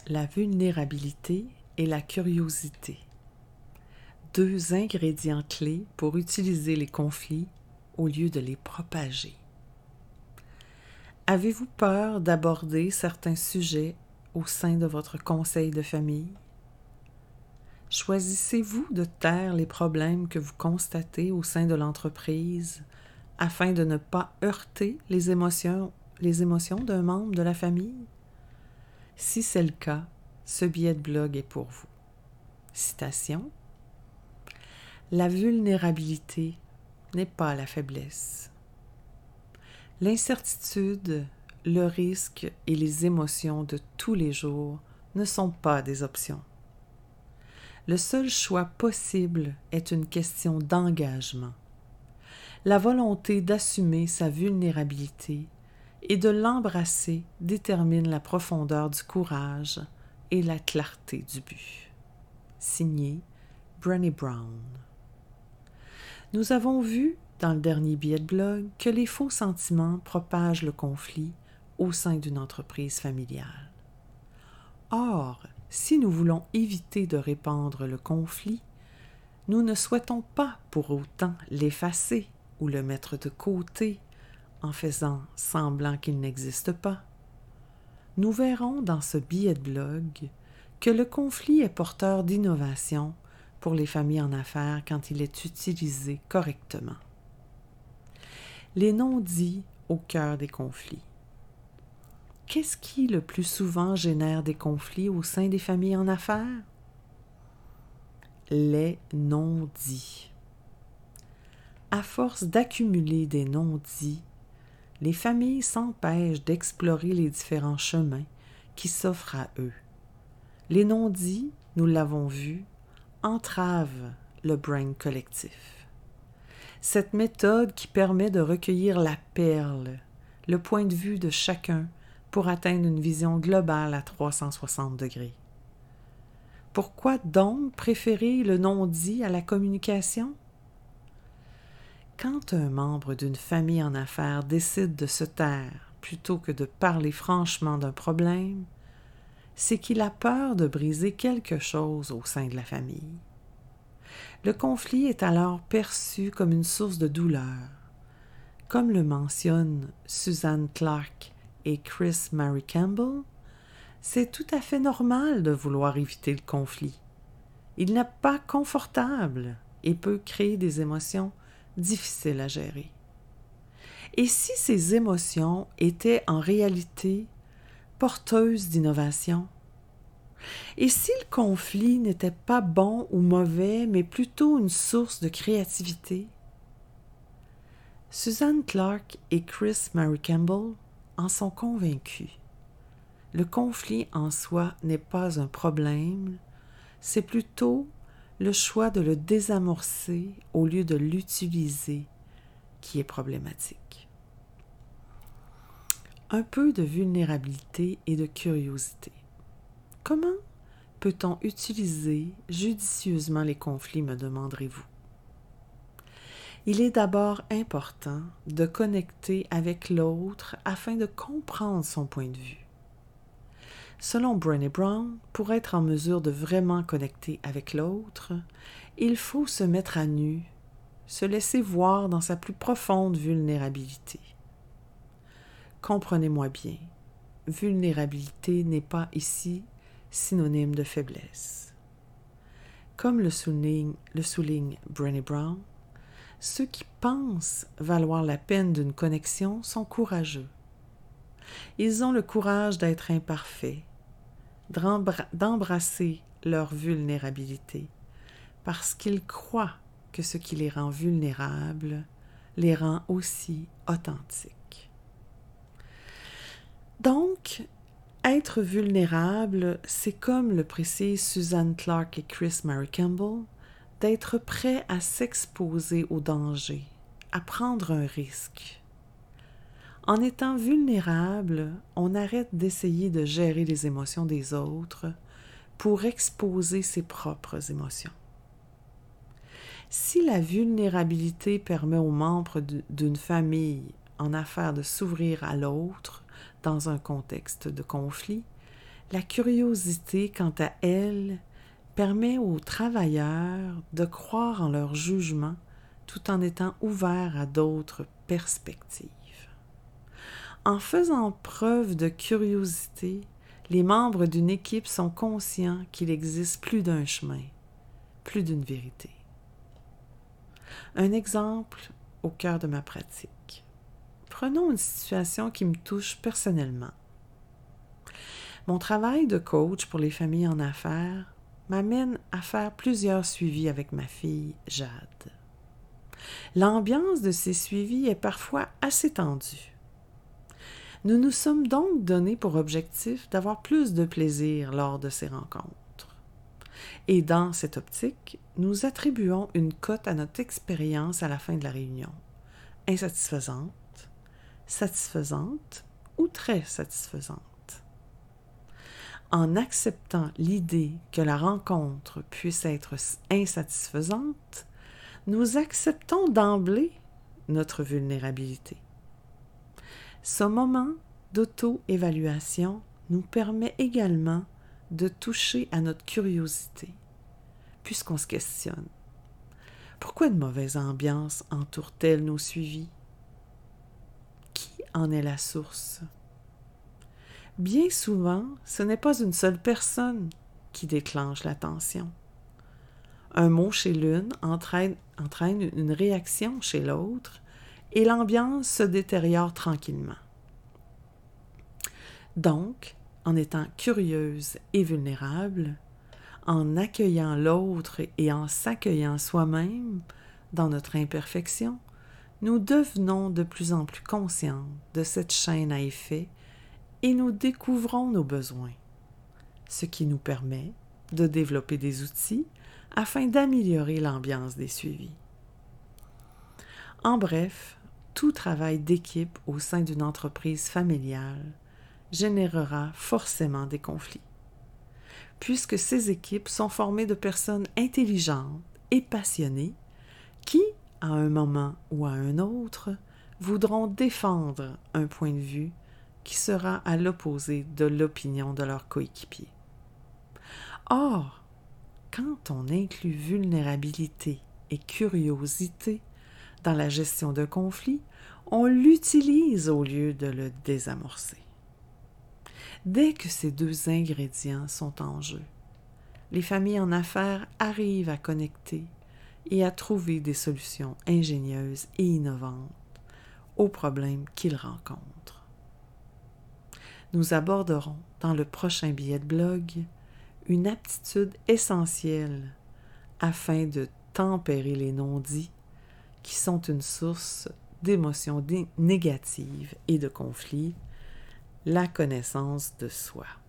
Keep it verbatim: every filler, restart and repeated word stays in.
La vulnérabilité et la curiosité. Deux ingrédients clés pour utiliser les conflits au lieu de les propager. Avez-vous peur d'aborder certains sujets au sein de votre conseil de famille? Choisissez-vous de taire les problèmes que vous constatez au sein de l'entreprise afin de ne pas heurter les émotions, les émotions d'un membre de la famille? Si c'est le cas, ce billet de blog est pour vous. Citation. La vulnérabilité n'est pas la faiblesse. L'incertitude, le risque et les émotions de tous les jours ne sont pas des options. Le seul choix possible est une question d'engagement. La volonté d'assumer sa vulnérabilité et de l'embrasser détermine la profondeur du courage et la clarté du but. Signé Brené Brown. Nous avons vu dans le dernier billet de blog que les faux sentiments propagent le conflit au sein d'une entreprise familiale. Or, si nous voulons éviter de répandre le conflit, nous ne souhaitons pas pour autant l'effacer ou le mettre de côté en faisant semblant qu'il n'existe pas. Nous verrons dans ce billet de blog que le conflit est porteur d'innovation pour les familles en affaires quand il est utilisé correctement. Les non-dits au cœur des conflits. Qu'est-ce qui le plus souvent génère des conflits au sein des familles en affaires? Les non-dits. À force d'accumuler des non-dits, les familles s'empêchent d'explorer les différents chemins qui s'offrent à eux. Les non-dits, nous l'avons vu, entravent le brain collectif. Cette méthode qui permet de recueillir la perle, le point de vue de chacun pour atteindre une vision globale à trois cent soixante degrés. Pourquoi donc préférer le non-dit à la communication? Quand un membre d'une famille en affaires décide de se taire plutôt que de parler franchement d'un problème, c'est qu'il a peur de briser quelque chose au sein de la famille. Le conflit est alors perçu comme une source de douleur. Comme le mentionnent Susan Clark et Chris Mary Campbell, c'est tout à fait normal de vouloir éviter le conflit. Il n'est pas confortable et peut créer des émotions difficiles à gérer. Et si ces émotions étaient en réalité porteuses d'innovation? Et si le conflit n'était pas bon ou mauvais, mais plutôt une source de créativité? Susan Clark et Chris Mary Campbell en sont convaincus. Le conflit en soi n'est pas un problème, c'est plutôt le choix de le désamorcer au lieu de l'utiliser qui est problématique. Un peu de vulnérabilité et de curiosité. Comment peut-on utiliser judicieusement les conflits, me demanderez-vous? Il est d'abord important de connecter avec l'autre afin de comprendre son point de vue. Selon Brené Brown, pour être en mesure de vraiment connecter avec l'autre, il faut se mettre à nu, se laisser voir dans sa plus profonde vulnérabilité. Comprenez-moi bien, vulnérabilité n'est pas ici synonyme de faiblesse. Comme le souligne, le souligne Brené Brown, ceux qui pensent valoir la peine d'une connexion sont courageux. Ils ont le courage d'être imparfaits, d'embrasser leur vulnérabilité, parce qu'ils croient que ce qui les rend vulnérables les rend aussi authentiques. Donc, être vulnérable, c'est comme le précise Susan Clark et Chris Mary Campbell, d'être prêt à s'exposer au danger, à prendre un risque. En étant vulnérable, on arrête d'essayer de gérer les émotions des autres pour exposer ses propres émotions. Si la vulnérabilité permet aux membres d'une famille en affaires de s'ouvrir à l'autre dans un contexte de conflit, La curiosité, quant à elle, permet aux travailleurs de croire en leur jugement tout en étant ouverts à d'autres perspectives. En faisant preuve de curiosité, les membres d'une équipe sont conscients qu'il existe plus d'un chemin, plus d'une vérité. Un exemple au cœur de ma pratique. Prenons une situation qui me touche personnellement. Mon travail de coach pour les familles en affaires m'amène à faire plusieurs suivis avec ma fille Jade. L'ambiance de ces suivis est parfois assez tendue. Nous nous sommes donc donnés pour objectif d'avoir plus de plaisir lors de ces rencontres. Et dans cette optique, nous attribuons une cote à notre expérience à la fin de la réunion. Insatisfaisante, satisfaisante ou très satisfaisante. En acceptant l'idée que la rencontre puisse être insatisfaisante, nous acceptons d'emblée notre vulnérabilité. Ce moment d'auto-évaluation nous permet également de toucher à notre curiosité, puisqu'on se questionne. Pourquoi une mauvaise ambiance entoure-t-elle nos suivis? Qui en est la source? Bien souvent, ce n'est pas une seule personne qui déclenche la tension. Un mot chez l'une entraîne, entraîne une réaction chez l'autre et l'ambiance se détériore tranquillement. Donc, en étant curieuse et vulnérable, en accueillant l'autre et en s'accueillant soi-même dans notre imperfection, nous devenons de plus en plus conscients de cette chaîne à effet et nous découvrons nos besoins, ce qui nous permet de développer des outils afin d'améliorer l'ambiance des suivis. En bref, tout travail d'équipe au sein d'une entreprise familiale générera forcément des conflits, puisque ces équipes sont formées de personnes intelligentes et passionnées qui, à un moment ou à un autre, voudront défendre un point de vue qui sera à l'opposé de l'opinion de leur coéquipier. Or, quand on inclut vulnérabilité et curiosité dans la gestion de conflits, on l'utilise au lieu de le désamorcer. Dès que ces deux ingrédients sont en jeu, les familles en affaires arrivent à connecter et à trouver des solutions ingénieuses et innovantes aux problèmes qu'ils rencontrent. Nous aborderons dans le prochain billet de blog une aptitude essentielle afin de tempérer les non-dits qui sont une source d'émotions négatives et de conflits, la connaissance de soi.